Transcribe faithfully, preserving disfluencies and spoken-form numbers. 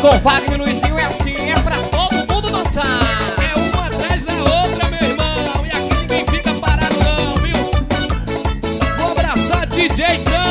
com Wagner e Luizinho é assim, é pra todo mundo dançar. É uma atrás da outra, meu irmão. E aqui ninguém fica parado não, viu? Vou abraçar D J Can.